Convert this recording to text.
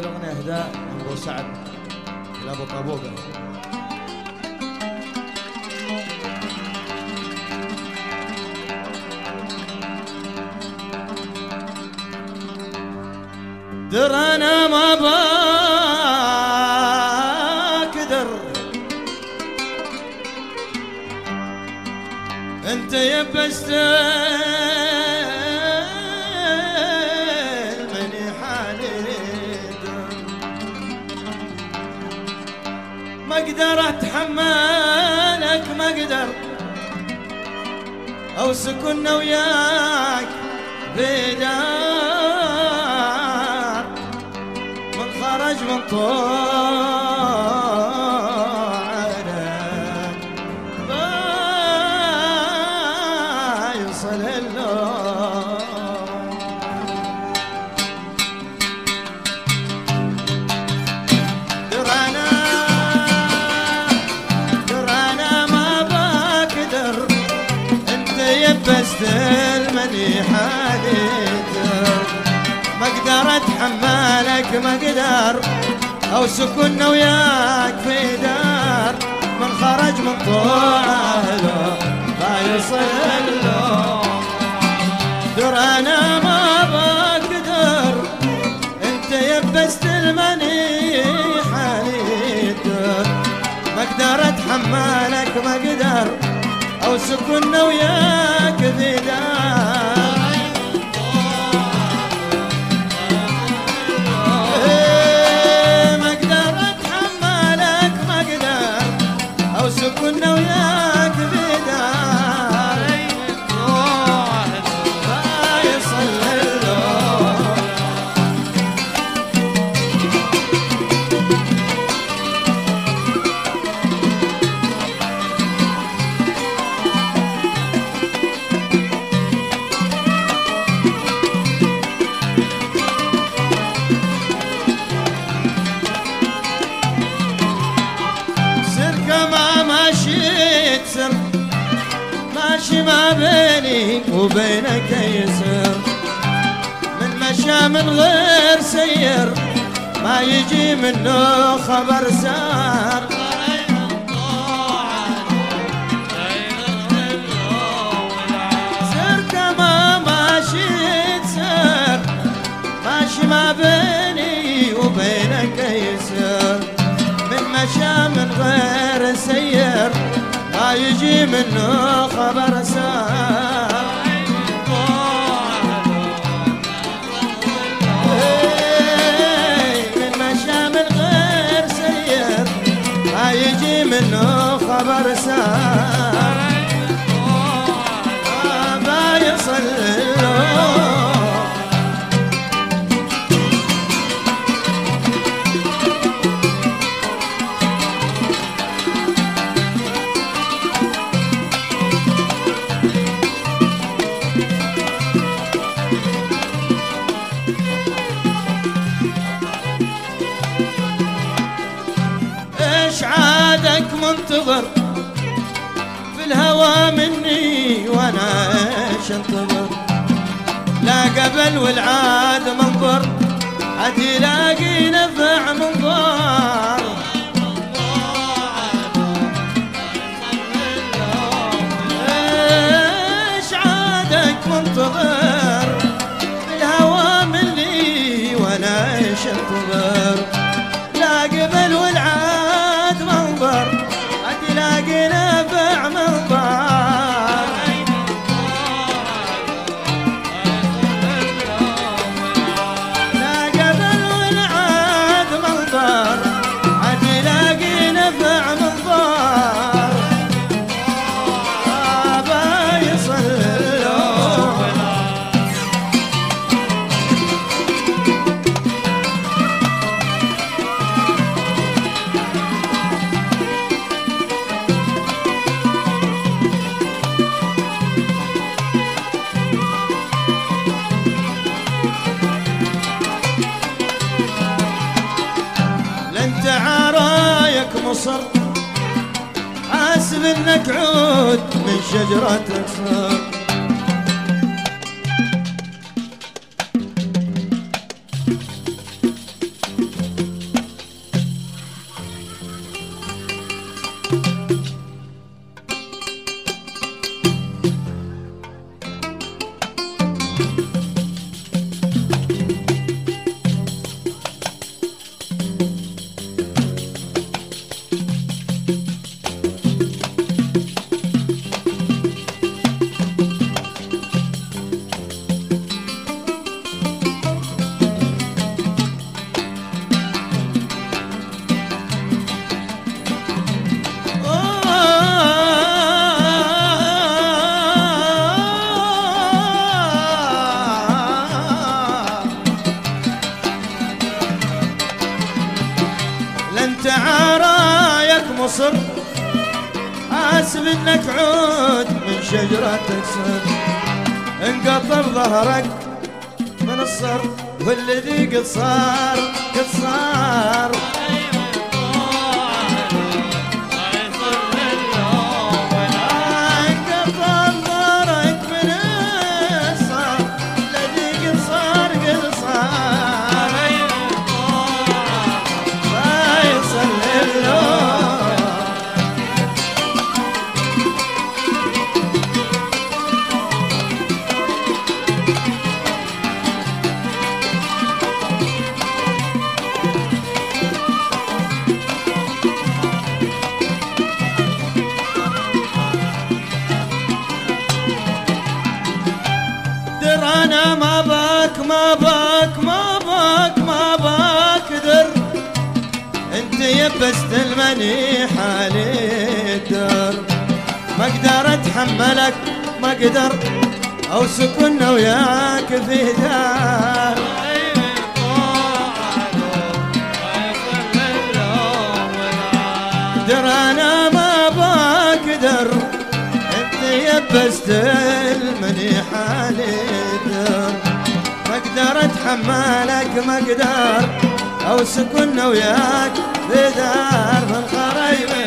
الأغنية إهداء من أبو سعد إلى أبو طابوقة. در أنا ما بقدر أنت يبست المني حالي ما أقدر أتحملك ما أقدر أو سكننا وياك بدار من خرج من طوعنا ما يوصل اللون درانا ما بقدر انت يبست المني حالي ما اقدر اتحملك ما اقدر او سكننا وياك في دار من خرج من طوعه ما يصل له در انا ما بقدر انت يبست المني حالي ما اقدر اتحملك ما اقدر او سكننا وياك في دار كنا وياك بدار ما يصل اللون ماشي ما بيني وبينك يسر من مشى من غير سير ما يجي منه خبر سار سر كما ماشي تسر ماشي ما بيني وبينك يسر من مشى من غير سير ما يجي منه خبر سار من مشى من غير سير ما يجي منه خبر سار ما يصل منتظر في الهوى مني وانا ايش انتظر لا قبل والعاد منظر عاد يلاقي نفع منظر ايش عادك منتظر في الهوى مني وانا ايش انتظر لا قبل والعاد منظر تلاقي نفع منظر لا قبل والعاد منظر تلاقي نفع منظر ما يصل مصر حاسب انك عود من شجرة صر منك عود من شجرة تكسر، انقطب ظهرك من الصر، والذي قد صار قد صار. أنا ما باك ما باك ما باك ما باك در، انت يبست المني حالي الدر، ما اقدر اتحملك ما اقدر او سكن وياك في دار. در انا ما باك در، انت يبست المني حالي الدر، ما اقدر اتحملك ما اقدر او سكن وياك في دار. من خريب